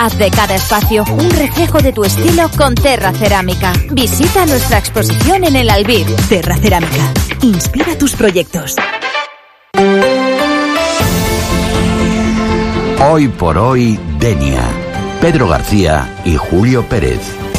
Haz de cada espacio un reflejo de tu estilo con Terra Cerámica. Visita nuestra exposición en el Albir. Terra Cerámica. Inspira tus proyectos. Hoy por hoy, Denia. Pedro García y Julio Pérez.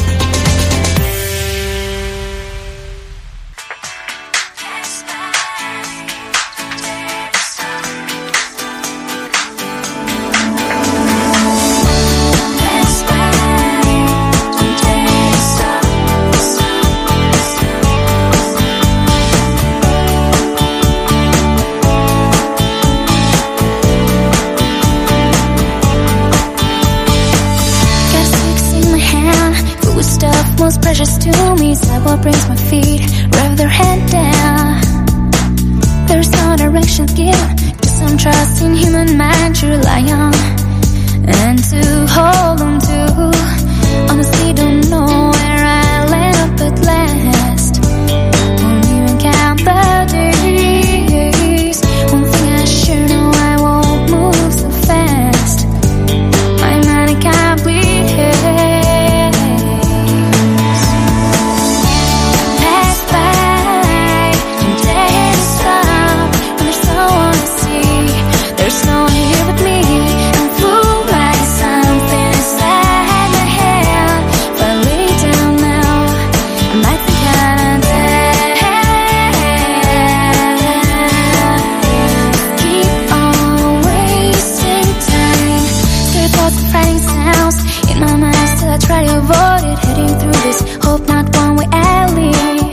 Most precious to me is what brings my feet, rev their head down. There's no direction given, just some trust in human mind to rely on and to hold on to. Honestly, don't know where I'll end up at last. Won't even count the days. One thing I sure know, I won't move so fast. My mind can't bleed. Try to avoid it, heading through this hope not one-way alley.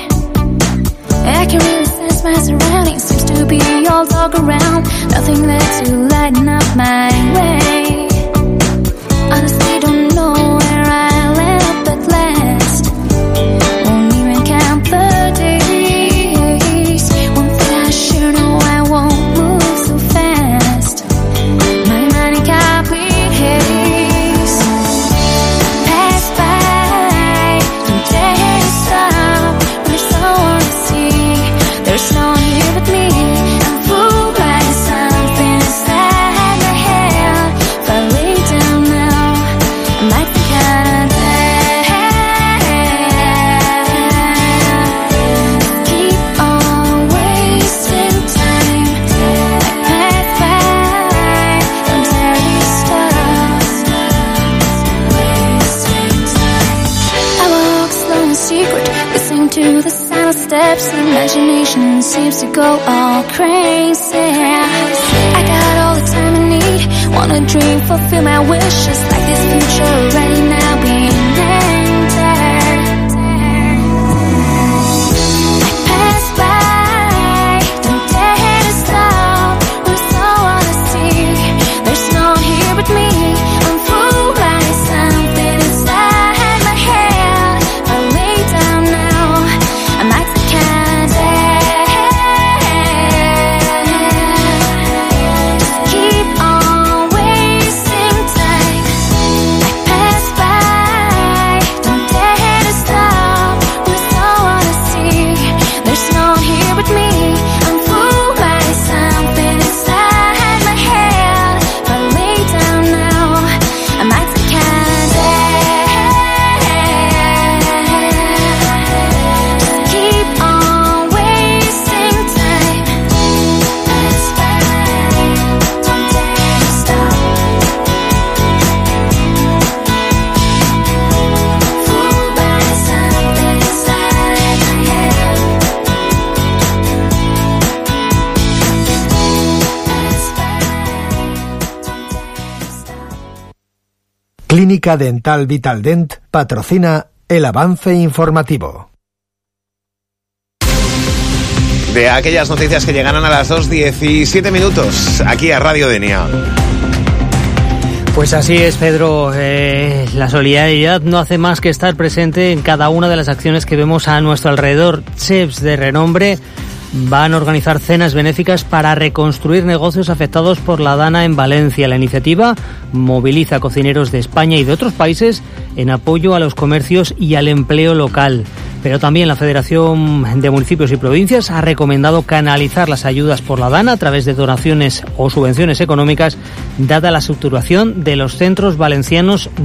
I can really sense my surroundings, seems to be all dog around. Nothing left to lighten up my way. Honestly, don't know where I'll end up at last. Won't even count the days. One thing I sure know, I won't move so fast. My mind can't bleed haze. There's no one here but me. I'm fooled by something inside my head. If I lay down now, I might think I'd keep on wasting time. Like pass by, don't tear these stars. Wasting time. I walk slow and secret, listening to the sound of steps. Imagination seems to go all crazy. I got all the time I need. Wanna dream, fulfill my wishes. Like this future already now being entered. I pass by, don't dare to stop. We're so on the sea. There's no one here but me. I'm fooled by something inside my head. If I lay down now, I might think keep on wasting time. I pass by, don't dare to stop. We're so on the sea. There's no one here but me. I'm fooled by something inside my head. If I lay down now, I might think keep on wasting time. Pass by, don't dare to stop. Fooled by something inside my head. Pass by, don't dare to stop. Clínica Dental Vitaldent patrocina el avance informativo. De aquellas noticias que llegaron a las 2:17 aquí a Radio Denia. Pues así es, Pedro. La solidaridad no hace más que estar presente en cada una de las acciones que vemos a nuestro alrededor. Chefs de renombre van a organizar cenas benéficas para reconstruir negocios afectados por la Dana en Valencia. La iniciativa moviliza a cocineros de España y de otros países en apoyo a los comercios y al empleo local. Pero también la Federación de Municipios y Provincias ha recomendado canalizar las ayudas por la Dana a través de donaciones o subvenciones económicas, dada la saturación de los centros valencianos